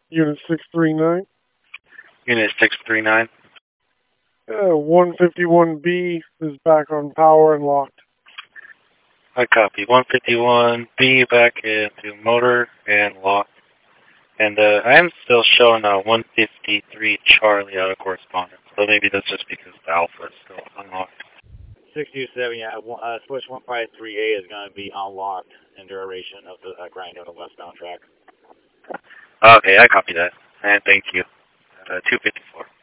Unit 639. Unit 639. 151B is back on power and locked. I copy. 151B back into motor and locked. And I am still showing 153 Charlie out of correspondence. So maybe that's just because the alpha is still unlocked. 627, yeah. Switch 153A is going to be unlocked in duration of the grind on the westbound track. Okay, I copy that. And thank you. 254.